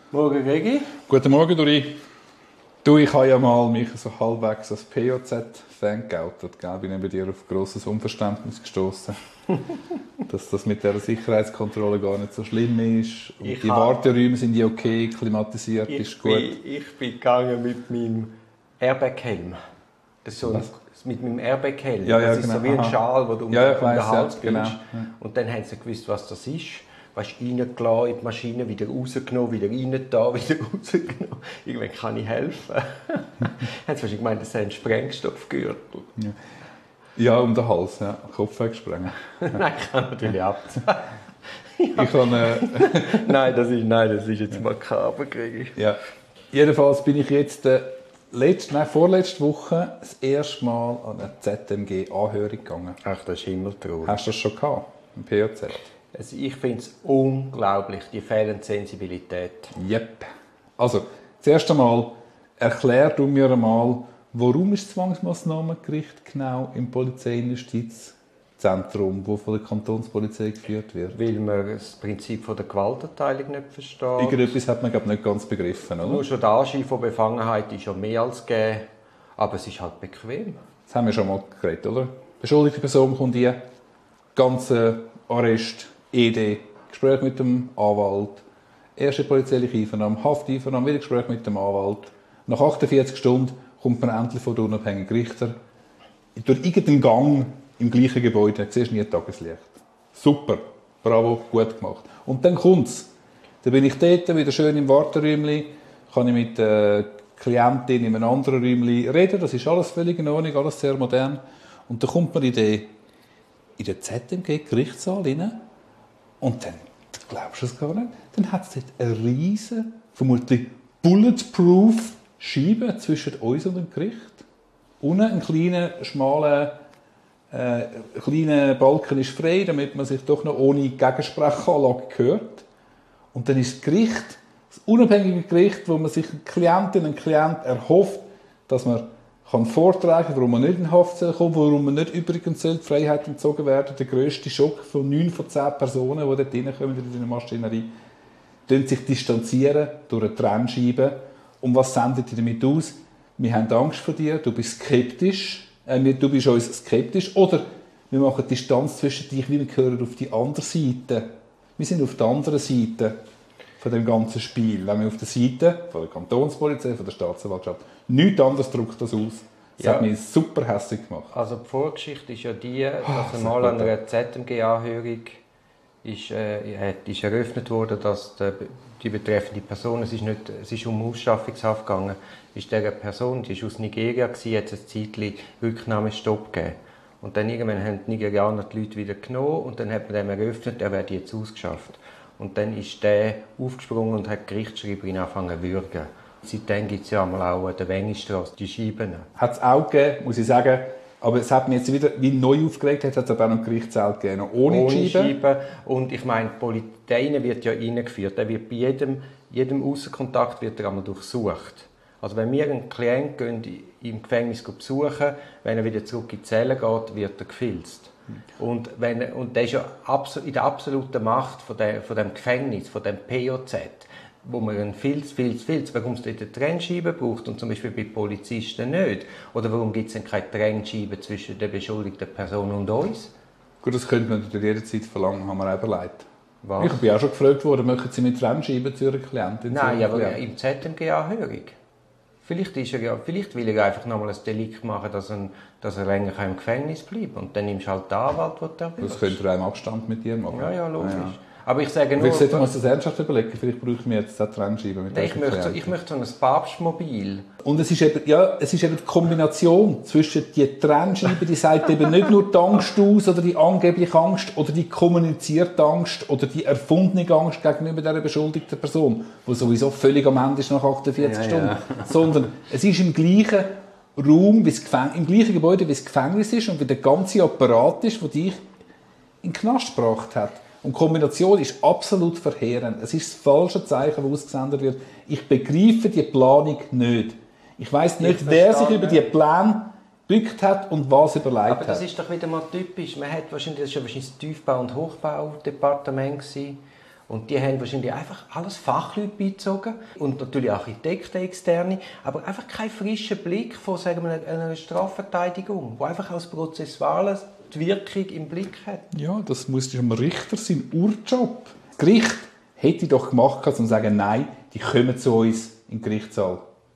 Morgen, Regi. Guten Morgen, Dori. Du, ich habe ja mal mich so halbwegs als POZ-Fan geoutet. Bin ich bei dir auf grosses Unverständnis gestoßen, dass das mit der Sicherheitskontrolle gar nicht so schlimm ist. Und die Warteräume sind ja okay, klimatisiert, ist gut. Ich bin gegangen mit meinem Airbag-Helm. Das ist so mit meinem Airbag-Helm. Ja, das ist genau. so wie ein Schal, den du um den Hals bindest. Genau. Ja. Und dann haben sie gewusst, was das ist. Weißt, reingelassen in die Maschine, wieder rausgenommen, wieder rein da, wieder rausgenommen. Irgendwann kann ich helfen. Haben sie wahrscheinlich gemeint, das sei ein Sprengstoffgürtel. Ja, um den Hals, ja. Kopf weggesprengt. Nein, ich kann natürlich ab. Nein, das ist jetzt makaber, Regi. Ja. Jedenfalls bin ich jetzt vorletzte Woche das erste Mal an eine ZMG-Anhörung gegangen. Ach, das ist himmeltraurig. Hast du das schon gehabt, im POZ? Also ich finde es unglaublich, die fehlende Sensibilität. Yep. Also, zuerst einmal, erklär du mir einmal, warum ist das Zwangsmassnahmengericht genau im Polizei- und Justizzentrum, das von der Kantonspolizei geführt wird? Weil man das Prinzip der Gewaltenteilung nicht versteht. Irgendetwas hat man, glaube ich, nicht ganz begriffen, oder? Nur schon der Anschein von Befangenheit ist ja mehr als gegeben, aber es ist halt bequem. Das haben wir schon mal geredet, oder? Beschuldigte Person kommt hier, ganze Arrest, ED, Gespräch mit dem Anwalt, erste polizeiliche Einvernahme, Hafteinvernahme, wieder Gespräch mit dem Anwalt. Nach 48 Stunden kommt man endlich vor den unabhängigen Richter. Durch irgendeinen Gang im gleichen Gebäude siehst du nie Tageslicht. Super, bravo, gut gemacht. Und dann kommt es. Dann bin ich dort, wieder schön im Warteräumchen, kann ich mit der Klientin in einem anderen Räumchen reden. Das ist alles völlig in Ordnung, alles sehr modern. Und dann kommt man in den ZMG-Gerichtssaal rein. Und dann, du glaubst du es gar nicht, dann hat es dort eine riesige, vermutlich bulletproof Scheibe zwischen uns und dem Gericht. Unten ein kleiner, schmaler Balken ist frei, damit man sich doch noch ohne Gegensprechanlage hört. Und dann ist das Gericht, das unabhängige Gericht, wo man sich eine Klientin, ein Klient erhofft, dass man vortragen kann, warum man nicht in Haftzelle kommt, warum man nicht übrigens die Freiheit entzogen werden. Der grösste Schock von 9 von 10 Personen, die dort reinkommen in diese Maschinerie, sich distanzieren durch eine Trennscheibe. Und was sendet ihr damit aus? Wir haben Angst vor dir, du bist skeptisch, du bist uns skeptisch, oder wir machen Distanz zwischen dich, wir gehören auf die andere Seite. Wir sind auf der anderen Seite von dem ganzen Spiel. Wenn wir auf der Seite von der Kantonspolizei, von der Staatsanwaltschaft, nichts anderes drückt das aus. Das hat mich super hässlich gemacht. Also die Vorgeschichte ist ja die, dass einmal an einer ZMG-Anhörung ist eröffnet wurde, dass die betreffende Person, es ist um Ausschaffungshaft gegangen, ist dieser Person, die ist aus Nigeria gewesen, hat es ein Zeitchen Rücknahmestopp gegeben. Und dann irgendwann haben die Nigerianer die Leute wieder genommen und dann hat man dem eröffnet, er werde jetzt ausgeschafft. Und dann ist der aufgesprungen und hat die Gerichtsschreiberin angefangen zu würgen. Seitdem gibt es ja einmal auch an der Wengistrasse die Scheiben. Hat es auch gegeben, muss ich sagen. Aber es hat mich jetzt wieder wie neu aufgeregt, hat es aber auch noch Gerichtssaal gegeben, ohne Scheiben. Und ich meine, der wird ja reingeführt. Der wird bei jedem Aussenkontakt wird er einmal durchsucht. Also wenn wir einen Klienten im Gefängnis besuchen, wenn er wieder zurück in die Zelle geht, wird er gefilzt. Und der ist ja in der absoluten Macht von dem Gefängnis, von dem POZ, wo man einen Filz, warum es dort eine Trennscheibe braucht und zum Beispiel bei Polizisten nicht. Oder warum gibt es denn keine Trennscheibe zwischen der beschuldigten Person und uns? Gut, das könnte man natürlich jederzeit verlangen, haben wir auch überlegt. Was? Ich bin auch schon gefragt worden, möchten Sie mit Trennscheiben zu Ihrer Klientin? Nein, aber im ZMG-Anhörung. Vielleicht will er einfach noch mal ein Delikt machen, dass er länger im Gefängnis bleibt. Und dann nimmst du halt den Anwalt, der das könnte er auch im Abstand mit dir machen. Ja, logisch. Ja. Aber ich sage nur... Vielleicht sollte man das ernsthaft überlegen. Vielleicht brauchen wir jetzt eine Trennscheibe mit ich möchte so ein Papstmobil. Und es ist eben die Kombination zwischen die Trennscheibe, die sagt eben nicht nur die Angst aus oder die angebliche Angst oder die kommunizierte Angst oder die erfundene Angst gegenüber dieser beschuldigten Person, die sowieso völlig am Ende ist nach 48 Stunden, sondern es ist im gleichen Raum, im gleichen Gebäude, wie das Gefängnis ist und wie der ganze Apparat ist, der dich in den Knast gebracht hat. Und die Kombination ist absolut verheerend. Es ist das falsche Zeichen, das ausgesendet wird. Ich begreife die Planung nicht. Ich weiss nicht, wer sich über die Pläne gebückt hat und was überlegt hat. Aber das ist doch wieder mal typisch. Das war wahrscheinlich das Tiefbau- und Hochbaudepartement. Und die haben wahrscheinlich einfach alles Fachleute beizogen und natürlich Architekten, Externe, aber einfach keinen frischen Blick von, sagen wir, einer Strafverteidigung, wo einfach als Prozessuales die Wirkung im Blick hat. Ja, das muss dem Richter sein Urjob. Das Gericht hätte doch gemacht, um zu sagen, nein, die kommen zu uns in den Gerichtssaal.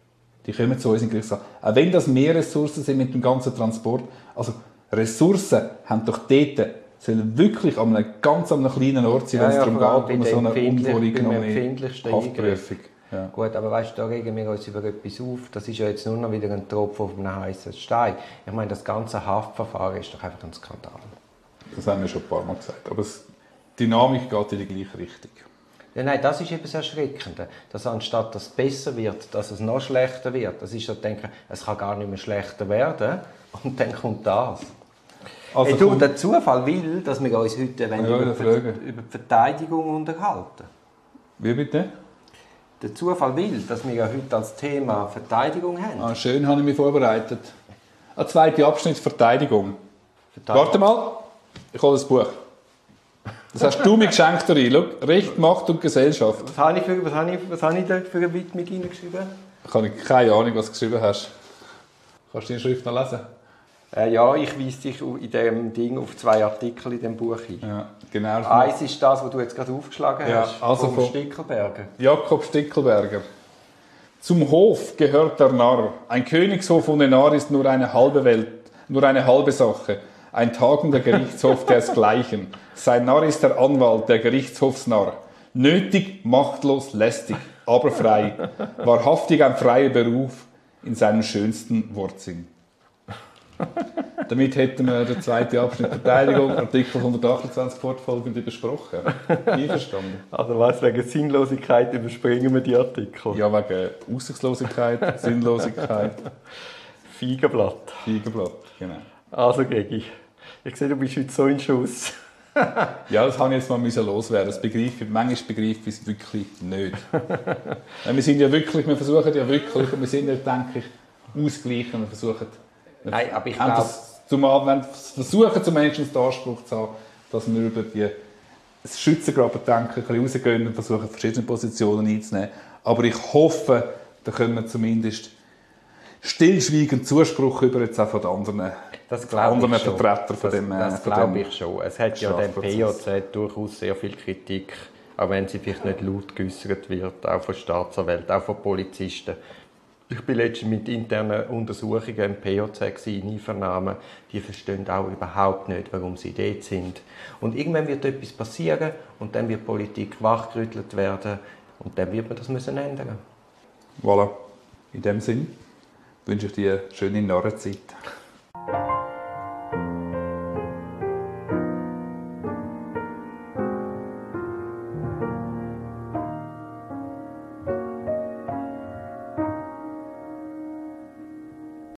Auch wenn das mehr Ressourcen sind mit dem ganzen Transport. Also Ressourcen haben doch dort, sollen wirklich an einem ganz kleinen Ort sein, wenn es darum geht, um so eine unvorgenommene Haftprüfung. Ja. Gut, aber weißt, da regen wir uns über etwas auf. Das ist ja jetzt nur noch wieder ein Tropfen auf einem heißen Stein. Ich meine, das ganze Haftverfahren ist doch einfach ein Skandal. Das haben wir schon ein paar Mal gesagt. Aber die Dynamik geht in die gleiche Richtung. Ja, nein, das ist eben das Erschreckende. Dass anstatt dass es besser wird, dass es noch schlechter wird. Das ist so, denken, es kann gar nicht mehr schlechter werden. Und dann kommt das. Also der Zufall will, dass wir uns heute über die Verteidigung unterhalten. Wie bitte? Der Zufall will, dass wir ja heute als Thema Verteidigung haben. Schön, habe ich mich vorbereitet. Ein zweiter Abschnitt, Verteidigung. Warte mal, ich hole das Buch. Das hast du mir geschenkt, Uri. Schau, Recht, Macht und Gesellschaft. Was habe ich da für eine Widmung hineingeschrieben? Ich habe keine Ahnung, was du geschrieben hast. Kannst du die Schrift noch lesen? Ja, ich weise dich in diesem Ding auf 2 Artikel in diesem Buch hin. Ja, genau. Eins ist das, was du jetzt gerade aufgeschlagen hast, also vom Stickelberger. Jakob Stickelberger. Zum Hof gehört der Narr. Ein Königshof ohne Narr ist nur eine halbe Welt, nur eine halbe Sache. Ein tagender Gerichtshof dersgleichen. Sein Narr ist der Anwalt, der Gerichtshofsnarr. Nötig, machtlos, lästig, aber frei. Wahrhaftig ein freier Beruf in seinem schönsten Wortsinn. Damit hätten wir den zweiten Abschnitt Verteidigung, Artikel 128 fortfolgend besprochen. Einverstanden? Also was, wegen Sinnlosigkeit überspringen wir die Artikel? Ja, wegen Aussichtslosigkeit, Sinnlosigkeit. Feigenblatt, genau. Also Gegi, ich sehe, du bist heute so in Schuss. Ja, das habe ich jetzt mal loswerden. Das begreife ich, manchmal begreife ich es wirklich nicht. Wir versuchen ja wirklich, und wir sind ja, denke ich, ausgleichen, wir versuchen... Nein, aber ich glaube... Wir versuchen zum Menschen den Anspruch zu haben, dass wir über das Schützengraben-Denken ein bisschen rausgehen und versuchen, verschiedene Positionen einzunehmen. Aber ich hoffe, da können wir zumindest stillschweigend Zuspruch über jetzt auch von den anderen Vertretern von dem. Das glaube ich schon. Es hat ja dem PJZ durchaus sehr viel Kritik, auch wenn sie vielleicht nicht laut geäußert wird, auch von Staatsanwälten, auch von Polizisten. Ich war letztens mit internen Untersuchungen im PJZ in Einvernahmen. Die verstehen auch überhaupt nicht, warum sie dort sind. Und irgendwann wird etwas passieren und dann wird die Politik wachgerüttelt werden und dann wird man das ändern müssen. Voilà. In dem Sinn wünsche ich dir eine schöne Narrenzeit.